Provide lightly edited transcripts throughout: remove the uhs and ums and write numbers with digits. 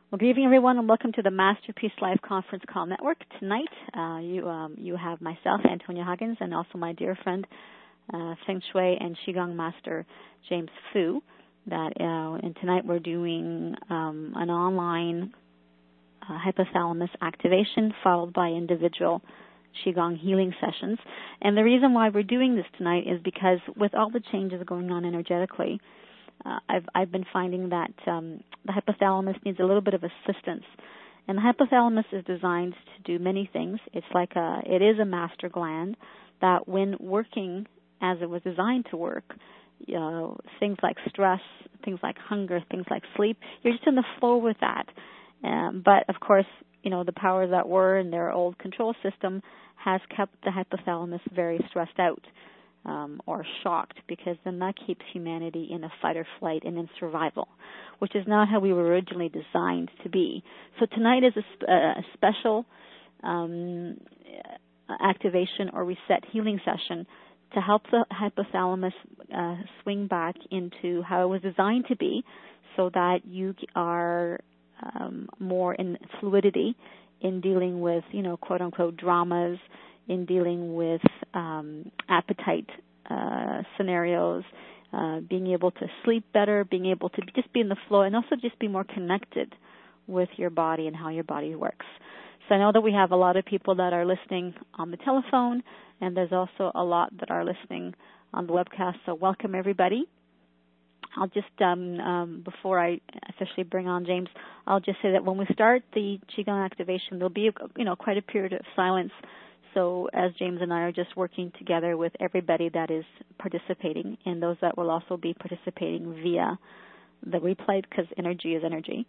Well, good evening, everyone, and welcome to the Masterpiece Live Conference Call Network. Tonight, you have myself, Antonia Huggins, and also my dear friend, Feng Shui and Qigong Master James Fu. And tonight we're doing an online hypothalamus activation followed by individual Qigong healing sessions. And the reason why we're doing this tonight is because with all the changes going on energetically, I've been finding that the hypothalamus needs a little bit of assistance. And the hypothalamus is designed to do many things. It is a master gland that when working as it was designed to work, things like stress, things like hunger, things like sleep, you're just in the flow with that. But of course, the powers that were in their old control system has kept the hypothalamus very stressed out. Or shocked, because then that keeps humanity in a fight or flight and in survival, which is not how we were originally designed to be. So tonight is a special activation or reset healing session to help the hypothalamus swing back into how it was designed to be, so that you are more in fluidity in dealing with, quote unquote, dramas, in dealing with appetite scenarios, being able to sleep better, being able to just be in the flow, and also just be more connected with your body and how your body works. So I know that we have a lot of people that are listening on the telephone, and there's also a lot that are listening on the webcast, so welcome everybody. I'll just, before I officially bring on James, I'll just say that when we start the Qigong activation, there'll be, quite a period of silence. So as James and I are just working together with everybody that is participating, and those that will also be participating via the replay, because energy is energy.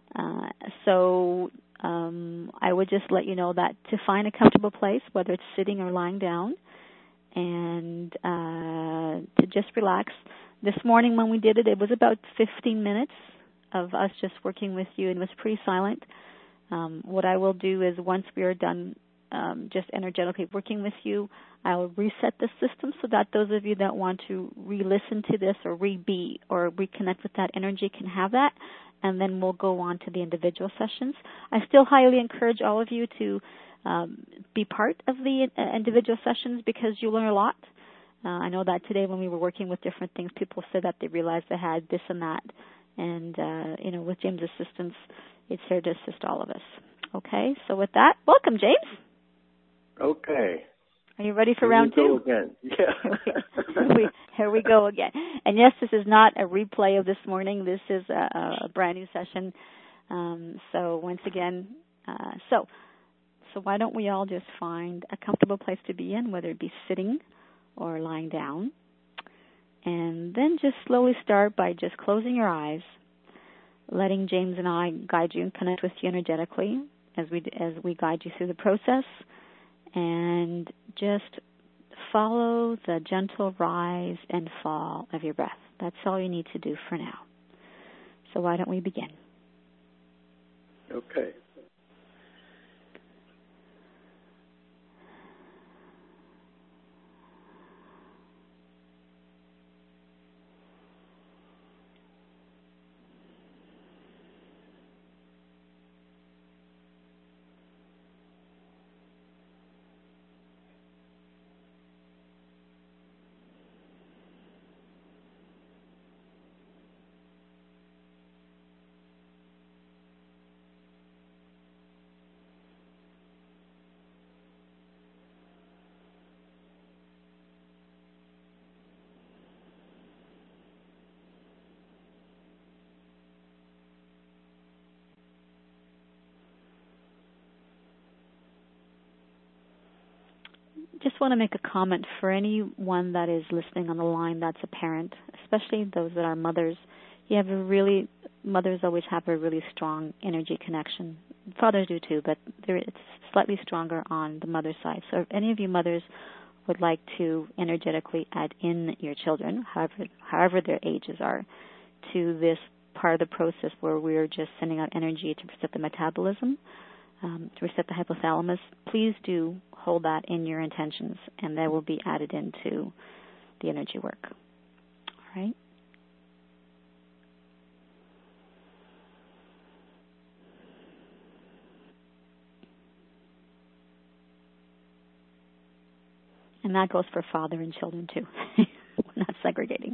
So I would just let you know that to find a comfortable place, whether it's sitting or lying down, and to just relax. This morning when we did it, it was about 15 minutes of us just working with you, and it was pretty silent. What I will do is once we are done just energetically working with you, I'll reset the system so that those of you that want to re-listen to this or reconnect with that energy can have that, and then we'll go on to the individual sessions. I still highly encourage all of you to be part of the individual sessions, because you learn a lot. I know that today when we were working with different things, people said that they realized they had this and that, and with James' assistance, it's here to assist all of us. Okay, so with that, welcome, James. Okay. Are you ready for round two? Again. Yeah. Here we go again. And yes, this is not a replay of this morning. This is a brand new session. So once again, so why don't we all just find a comfortable place to be in, whether it be sitting or lying down, and then just slowly start by just closing your eyes, letting James and I guide you and connect with you energetically as we guide you through the process. And just follow the gentle rise and fall of your breath. That's all you need to do for now. So why don't we begin? Okay. Just want to make a comment for anyone that is listening on the line that's a parent, especially those that are mothers. Mothers always have a really strong energy connection. Fathers do too, but it's slightly stronger on the mother side. So if any of you mothers would like to energetically add in your children, however their ages are, to this part of the process where we're just sending out energy to reset the metabolism, to reset the hypothalamus, please do hold that in your intentions, and that will be added into the energy work. All right? And that goes for father and children, too. We're not segregating.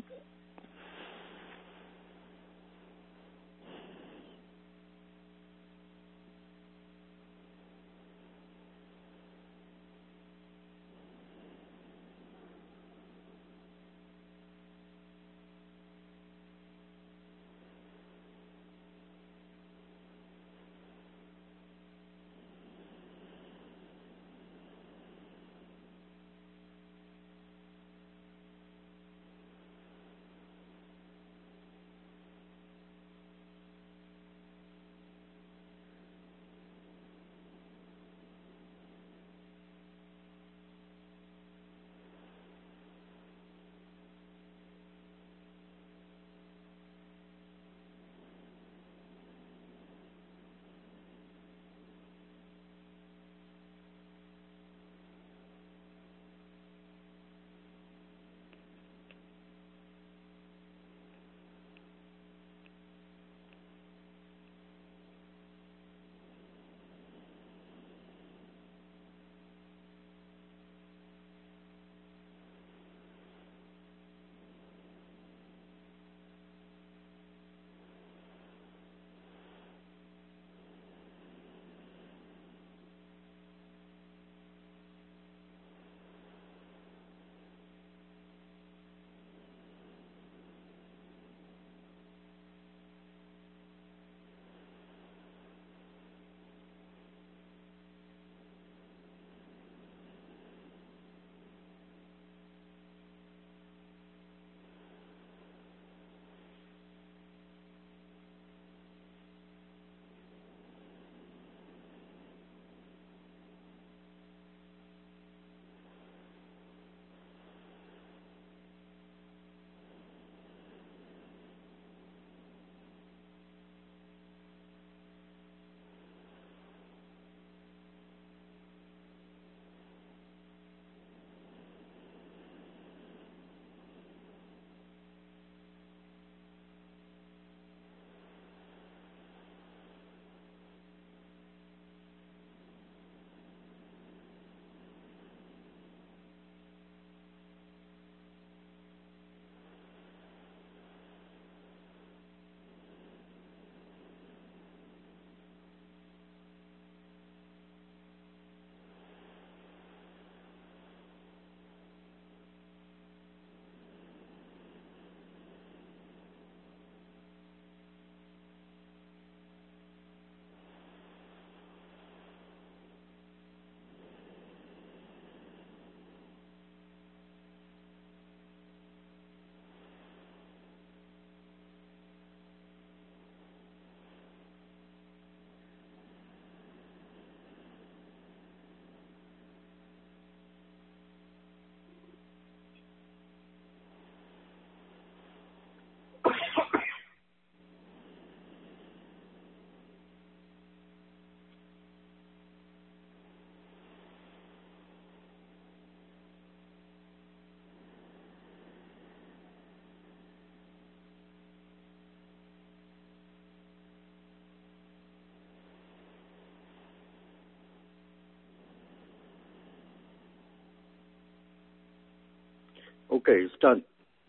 Okay, it's done.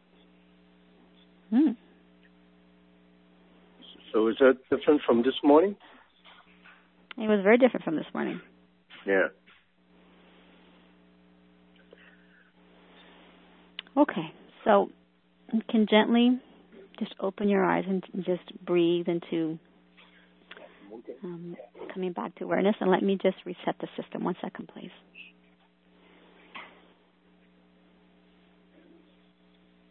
So is that different from this morning? It was very different from this morning. Yeah. Okay, so you can gently just open your eyes and just breathe into coming back to awareness. And let me just reset the system. 1 second, please.